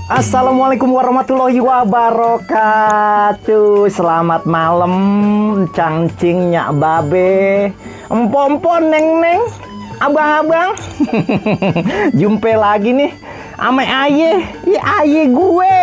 Assalamualaikum warahmatullahi wabarakatuh. Selamat malam, cangcing nyak babe, empon-empon neng-neng, abang-abang. Jumpa lagi nih ame aye, aye gue.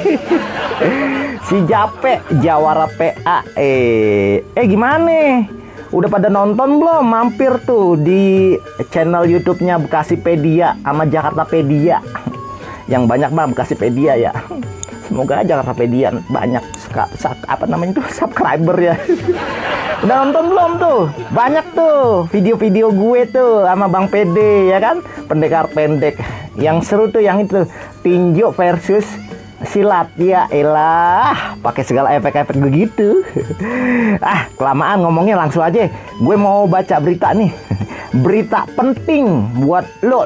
Si Jape, Jawara PA. Gimana? Udah pada nonton belum? Mampir tuh di channel YouTube-nya Bekasipedia sama Jakartapedia. Yang banyak mah Bekasipedia ya. Semoga Jakartapedia banyak subscriber ya. Udah nonton belum tuh? Banyak tuh video-video gue tuh sama Bang Pede ya kan? Pendekar pendek. Yang seru tuh yang itu, tinju versus silat. Ya elah, pakai segala efek-efek begitu. Kelamaan ngomongnya, langsung aja. Gue mau baca berita nih. Berita penting buat lo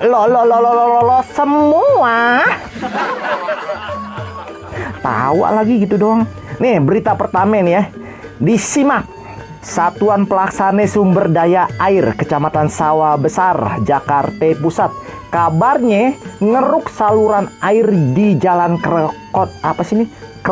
semua. Tawa lagi gitu dong. Nih berita pertama nih ya. Disimak. Satuan Pelaksana Sumber Daya Air Kecamatan Sawah Besar, Jakarta Pusat, kabarnya ngeruk saluran air di Jalan Krekot. Apa sih ini?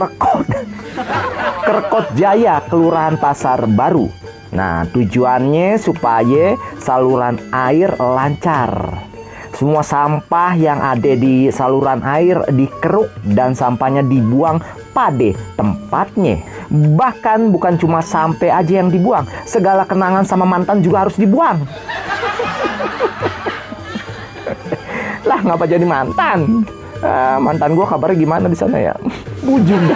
Krekot Jaya, Kelurahan Pasar Baru. Nah, tujuannya supaya saluran air lancar. Semua sampah yang ada di saluran air dikeruk dan sampahnya dibuang pada tempatnya. Bahkan bukan cuma sampai aja yang dibuang, segala kenangan sama mantan juga harus dibuang. Lah, ngapa jadi mantan? Mantan gue kabarnya gimana di sana ya? Bujung.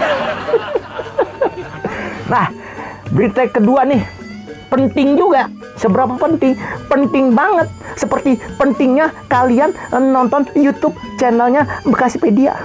Nah, berita kedua nih. Penting juga. Seberapa penting? Penting banget. Seperti pentingnya kalian nonton YouTube channelnya Bekasipedia.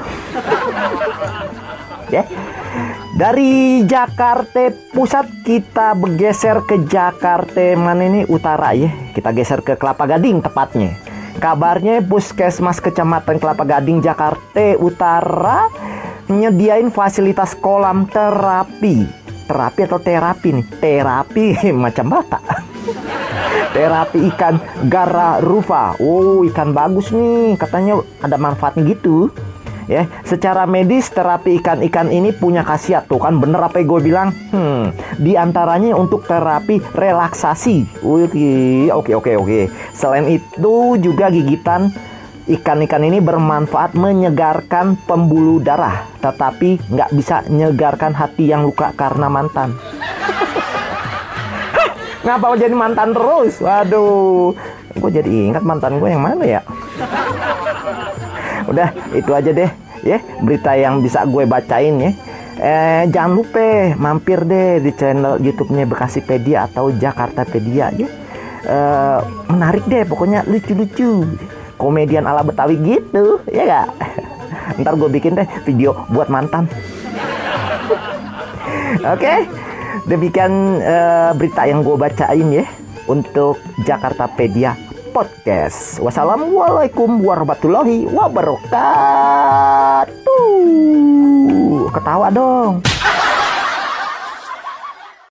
Ya. Dari Jakarta Pusat kita bergeser ke Jakarta mana ini utara ya. Kita geser ke Kelapa Gading tepatnya. Kabarnya Puskesmas Kecamatan Kelapa Gading Jakarta Utara nyediain fasilitas kolam terapi. Terapi atau terapi nih? Terapi macam bata. Terapi ikan Gararufa. Oh, ikan bagus nih. Katanya ada manfaatnya gitu. Ya, secara medis terapi ikan-ikan ini punya khasiat tuh kan, bener apa yang gue bilang? Di antaranya untuk terapi relaksasi. Oke. Selain itu juga gigitan ikan-ikan ini bermanfaat menyegarkan pembuluh darah, tetapi nggak bisa menyegarkan hati yang luka karena mantan. Ngapa mau jadi mantan terus? Waduh, gue jadi ingat mantan gue yang mana ya? Udah, itu aja deh ya berita yang bisa gue bacain ya. Jangan lupa mampir deh di channel YouTube-nya Bekasipedia atau Jakartapedia ya. Menarik deh, pokoknya lucu-lucu. Komedian ala Betawi gitu, ya gak? Ntar gue bikin deh video buat mantan. Oke, demikian berita yang gue bacain ya untuk Jakartapedia Podcast. Wassalamualaikum warahmatullahi wabarakatuh. Ketawa dong.